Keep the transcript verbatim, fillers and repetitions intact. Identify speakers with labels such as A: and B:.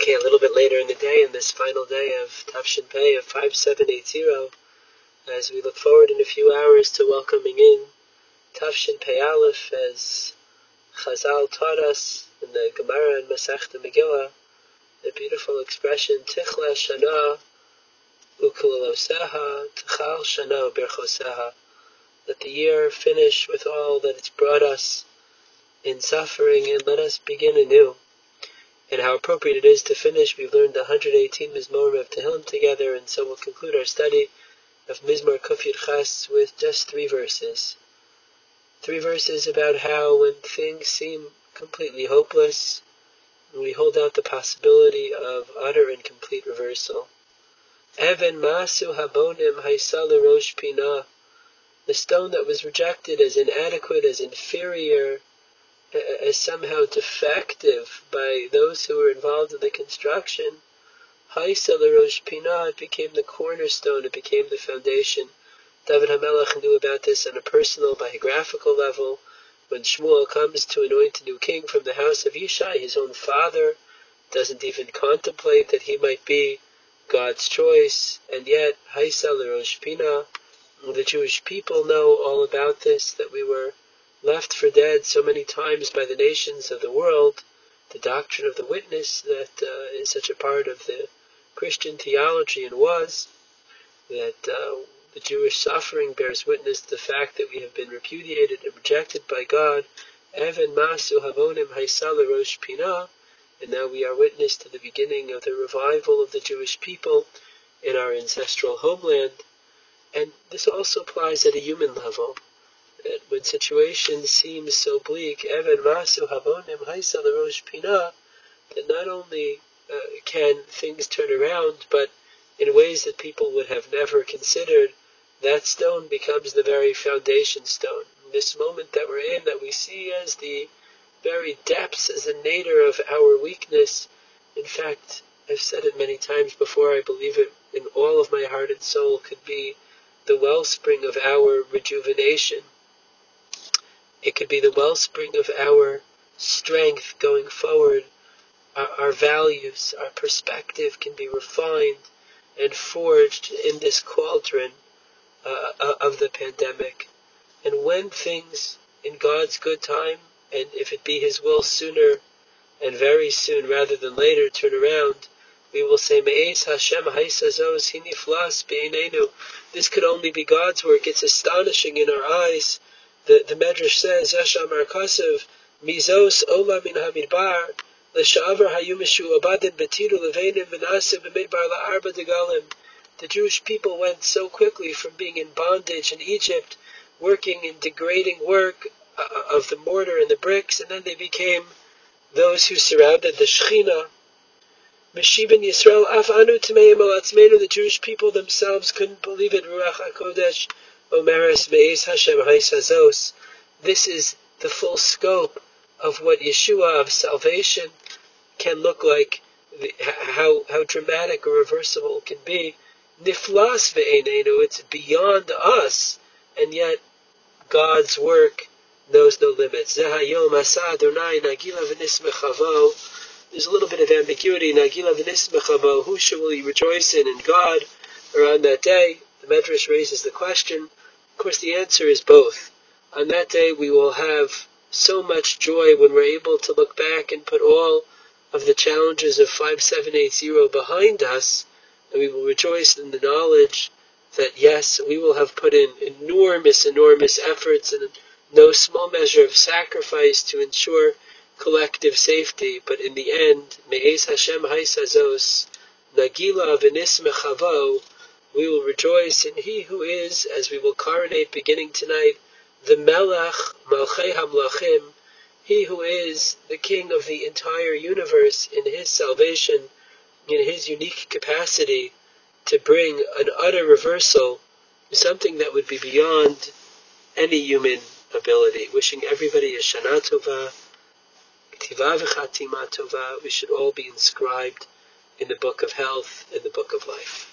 A: Okay, a little bit later in the day, in this final day of Tafshin Pei of five seven eight zero, as we look forward in a few hours to welcoming in Tafshin Pei Aleph, as Chazal taught us in the Gemara and Masechta Megillah, the beautiful expression, Tichla Shana Ukulaloseha, Tichal Shana Birchoseha. Let the year finish with all that it's brought us in suffering, and let us begin anew. And how appropriate it is to finish. We've learned the one hundred eighteen Mizmorim of Tehillim together, and so we'll conclude our study of Mizmor Kuf Yud Ches with just three verses. Three verses about how when things seem completely hopeless, we hold out the possibility of utter and complete reversal. Even Masu Habonim Haisa L'Rosh Pinah, the stone that was rejected as inadequate, as inferior, as somehow defective by those who were involved in the construction, Haisa L'Rosh Pinah, it became the cornerstone, it became the foundation. David HaMelech knew about this on a personal, biographical level. When Shmuel comes to anoint a new king from the house of Yishai, his own father doesn't even contemplate that he might be God's choice, and yet Haisa L'Rosh Pinah, the Jewish people know all about this, that we were left for dead so many times by the nations of the world. The doctrine of the witness that uh, is such a part of the Christian theology, and was that uh, the Jewish suffering bears witness to the fact that we have been repudiated and rejected by God. Even Masu Havonim Haisa L'Rosh Pinah, and now we are witness to the beginning of the revival of the Jewish people in our ancestral homeland. And this also applies at a human level. That when situations seem so bleak, Even Masu Havonim Haisa L'Rosh Pinah, that not only uh, can things turn around, but in ways that people would have never considered, that stone becomes the very foundation stone. This moment that we're in, that we see as the very depths, as the nadir of our weakness. In fact, I've said it many times before, I believe it in all of my heart and soul, could be the wellspring of our rejuvenation. It could be the wellspring of our strength going forward. Our, our values, our perspective can be refined and forged in this cauldron uh, of the pandemic. And when things, in God's good time, and if it be His will sooner and very soon rather than later, turn around, we will say, Me'ez Hashem ha'isazos hiniflas be'einenu. This could only be God's work. It's astonishing in our eyes. The, the Medrash says, Yasham Arkasev, Mizos Ola min hamidbar, L'sha'avar hayu meshu'abadin betiru levenim v'nasim b'midbar la'arba degalim. The Jewish people went so quickly from being in bondage in Egypt, working in degrading work uh, of the mortar and the bricks, and then they became those who surrounded the Shekhinah. Meshiben Yisrael af anu tmeim al atzmeinu, the Jewish people themselves couldn't believe it. Ruach HaKodesh Omeres Me'ez Hashem Haisazos. This is the full scope of what Yeshua, of salvation, can look like, how how dramatic or reversible it can be. Niflas ve'einenu, it's beyond us, and yet God's work knows no limits. Zehayom asa Adonai nagila v'nismechavo. There's a little bit of ambiguity. Nagila v'nismechavo, who shall we rejoice in? In God, or on that day? The Medrash raises the question. Of course, the answer is both. On that day, we will have so much joy when we're able to look back and put all of the challenges of five seven eight zero behind us, and we will rejoice in the knowledge that, yes, we will have put in enormous, enormous efforts and no small measure of sacrifice to ensure collective safety, but in the end, Me'ez Hashem Haisazos, Nagila v'nismechavo, we will rejoice in He who is, as we will coronate beginning tonight, the Melech Malchei HaMlachim, He who is the King of the entire universe in His salvation, in His unique capacity to bring an utter reversal, something that would be beyond any human ability. Wishing everybody a Shana Tova, K'tiva v'chatima Tova. We should all be inscribed in the book of health, in the book of life.